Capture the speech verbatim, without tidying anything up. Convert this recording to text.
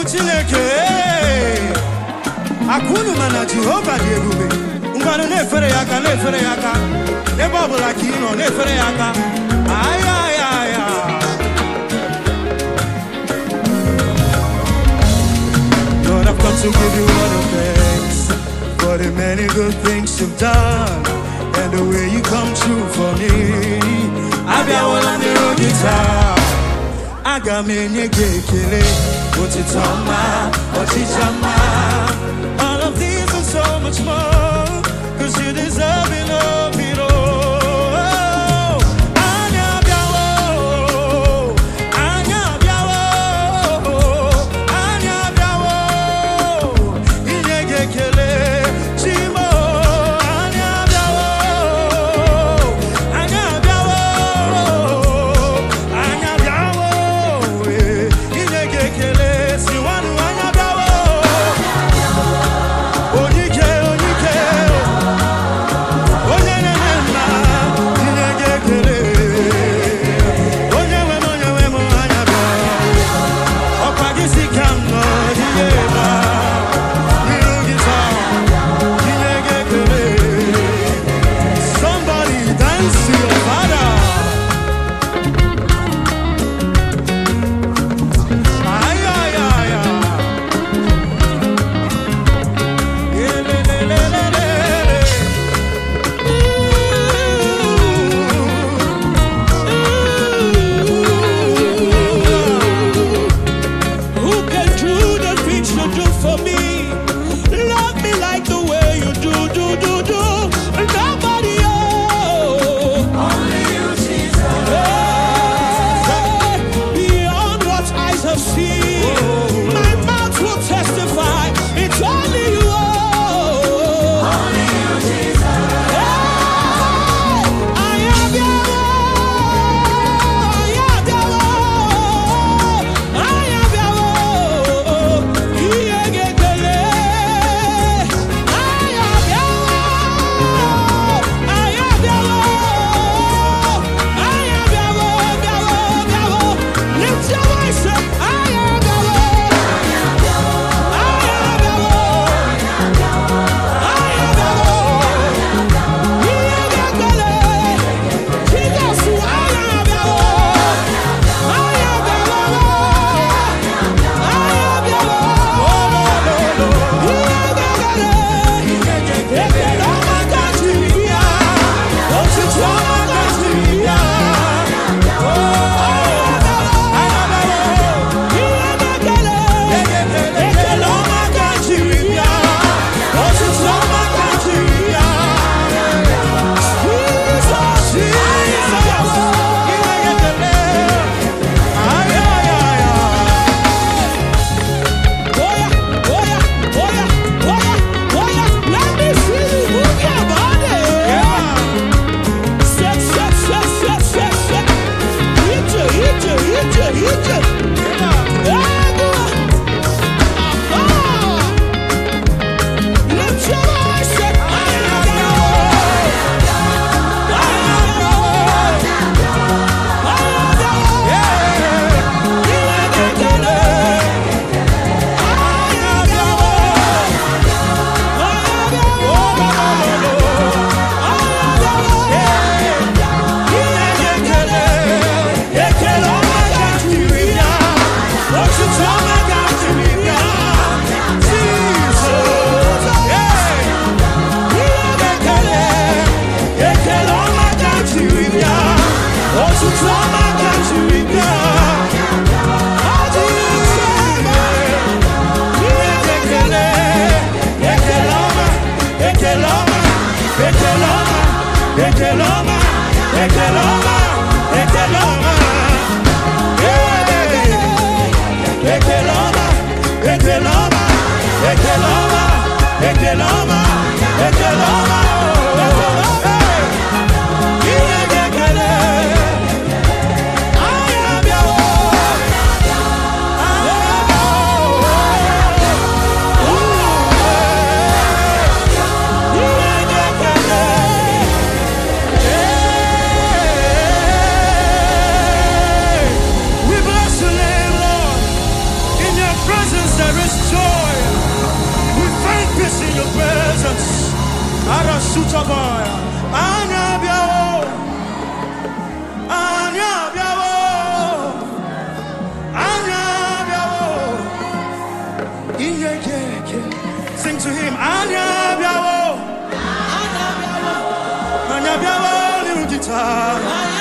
Chineke akunu mana Jehovah dị ebube ngwanụ na-efere ya aka na-efere ya aka ebe ọ bụla ka ị nọ na-efere ya aka aya aya aya Lord, I've come to give you all the thanks for the many good things you've done and the way you come true for me. Abịawala n'oge taa aga m enye gị ekele otito ọma ọchịcha mma. All of these and so much more, cause you deserve it all, it all. Anya bịawo, anya bịawo, anya bịawo, inye gị ekele Chimo. Anya bịawo, anya bịawo, anya bịawo, inye gị ekele siwanụ anya bịawo. Onyike, onyike, onye Arasutabaya, Anyabiao, Anyabiao, Anyabiao. Sing to him, Anyabiao, Anyabiao, Anyabiao, little guitar.